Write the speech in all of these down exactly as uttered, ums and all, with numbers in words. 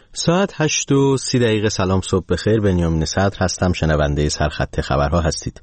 ساعت هشت و سی دقیقه. سلام، صبح بخیر. بنیامین صدر هستم، شنونده سرخط خبرها هستید.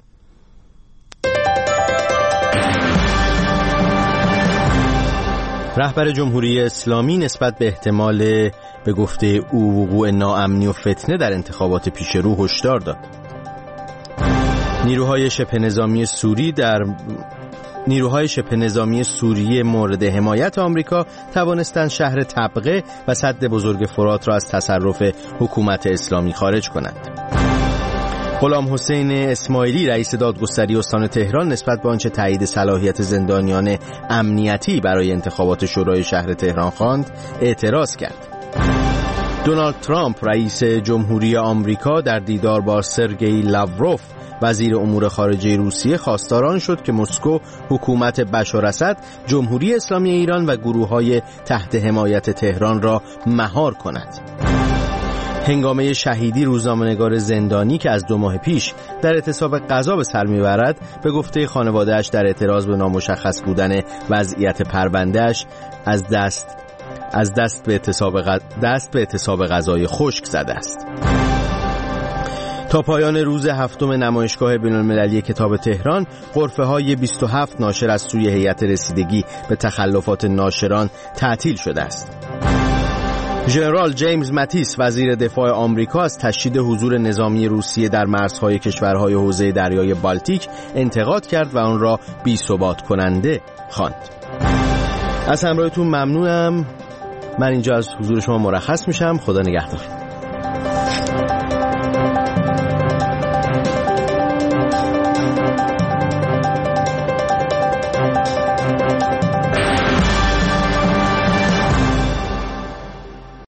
رهبر جمهوری اسلامی نسبت به احتمال به گفته او وقوع ناامنی و فتنه در انتخابات پیش رو هشدار داد. نیروهای شبه نظامی سوری در نیروهای شبه نظامی سوریه مورد حمایت آمریکا توانستند شهر طبقه و سد بزرگ فرات را از تصرف حکومت اسلامی خارج کنند. غلام حسین اسماعیلی رئیس دادگستری استان تهران نسبت به آنچه تایید صلاحیت زندانیان امنیتی برای انتخابات شورای شهر تهران خواند اعتراض کرد. دونالد ترامپ رئیس جمهوری آمریکا در دیدار با سرگئی لاوروف وزیر امور خارجه روسیه خواستار آن شد که مسکو حکومت بشار اسد، جمهوری اسلامی ایران و گروه‌های تحت حمایت تهران را مهار کند. هنگامه شهیدی روزنامه‌نگار زندانی که از دو ماه پیش در اعتصاب غذا به سر می‌برد، به گفته خانواده‌اش در اعتراض به نامشخص بودن وضعیت پرونده‌اش از دست از دست به اعتصاب غ... دست به اعتصاب غذای خشک زده است. تا پایان روز هفتم نمایشگاه بین‌المللی کتاب تهران، غرفه‌های بیست و هفت ناشر از سوی هیئت رسیدگی به تخلفات ناشران تعطیل شده است. ژنرال جیمز ماتیس وزیر دفاع آمریکا از تشدید حضور نظامی روسیه در مرزهای کشورهای حوزه دریای بالتیک انتقاد کرد و آن را بی‌ثبات کننده خواند. از همراهیتون ممنونم. من اینجا از حضور شما مرخص میشم. خدا نگهدار.